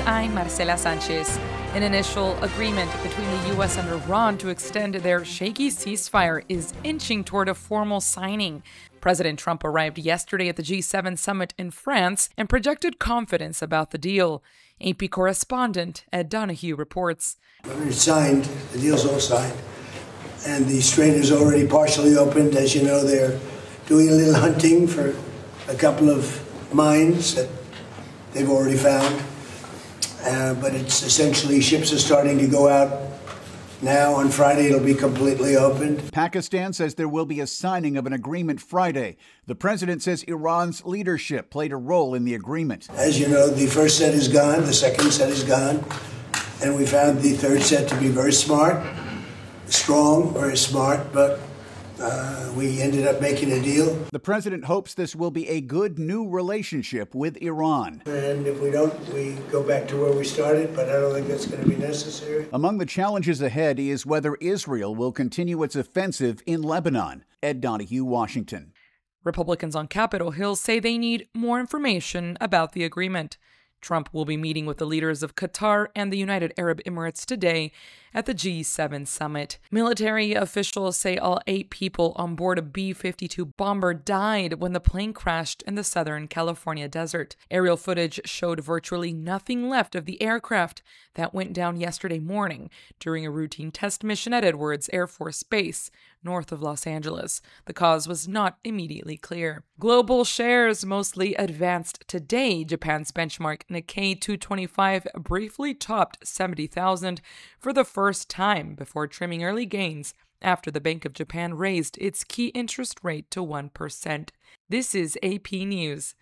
I'm Marcela Sanchez. An initial agreement between the U.S. and Iran to extend their shaky ceasefire is inching toward a formal signing. President Trump arrived yesterday at the G7 summit in France and projected confidence about the deal. AP correspondent Ed Donahue reports. It's signed, the deal's all signed, and the strait is already partially opened. As you know, they're doing a little hunting for a couple of mines that they've already found. But it's essentially ships are starting to go out now. On Friday, it'll be completely opened. Pakistan says there will be a signing of an agreement Friday. The president says Iran's leadership played a role in the agreement. As you know, the first set is gone, the second set is gone, and we found the third set to be very smart, strong, very smart, but we ended up making a deal. The president hopes this will be a good new relationship with Iran. And if we don't, we go back to where we started, but I don't think that's going to be necessary. Among the challenges ahead is whether Israel will continue its offensive in Lebanon. Ed Donahue, Washington. Republicans on Capitol Hill say they need more information about the agreement. Trump will be meeting with the leaders of Qatar and the United Arab Emirates today at the G7 summit. Military officials say all 8 people on board a B-52 bomber died when the plane crashed in the Southern California desert. Aerial footage showed virtually nothing left of the aircraft that went down yesterday morning during a routine test mission at Edwards Air Force Base, north of Los Angeles. The cause was not immediately clear. Global shares mostly advanced today. Japan's benchmark Nikkei 225 briefly topped 70,000 for the first time before trimming early gains after the Bank of Japan raised its key interest rate to 1%. This is AP News.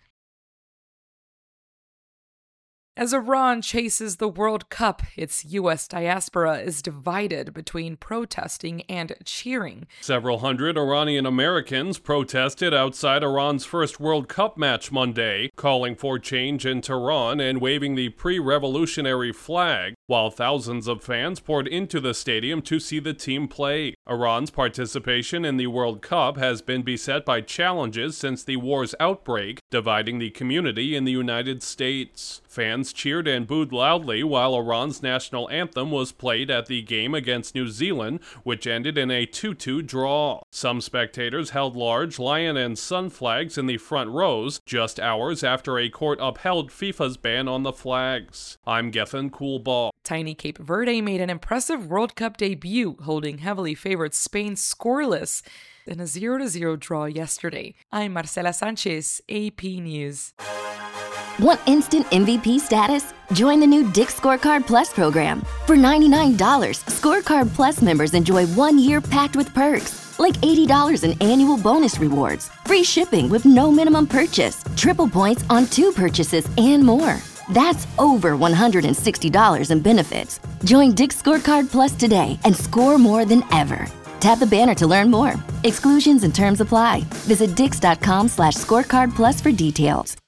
As Iran chases the World Cup, its U.S. diaspora is divided between protesting and cheering. Several hundred Iranian Americans protested outside Iran's first World Cup match Monday, calling for change in Tehran and waving the pre-revolutionary flag, while thousands of fans poured into the stadium to see the team play. Iran's participation in the World Cup has been beset by challenges since the war's outbreak, dividing the community in the United States. Fans cheered and booed loudly while Iran's national anthem was played at the game against New Zealand, which ended in a 2-2 draw. Some spectators held large lion and sun flags in the front rows, just hours after a court upheld FIFA's ban on the flags. I'm Gethin Coolball. Tiny Cape Verde made an impressive World Cup debut, holding heavily favored Spain scoreless in a 0-0 draw yesterday. I'm Marcela Sanchez, AP News. Want instant MVP status? Join the new Dick's Scorecard Plus program. For $99, Scorecard Plus members enjoy 1 year packed with perks, like $80 in annual bonus rewards, free shipping with no minimum purchase, triple points on 2 purchases, and more. That's over $160 in benefits. Join Dick's Scorecard Plus today and score more than ever. Tap the banner to learn more. Exclusions and terms apply. Visit dix.com/scorecardplus for details.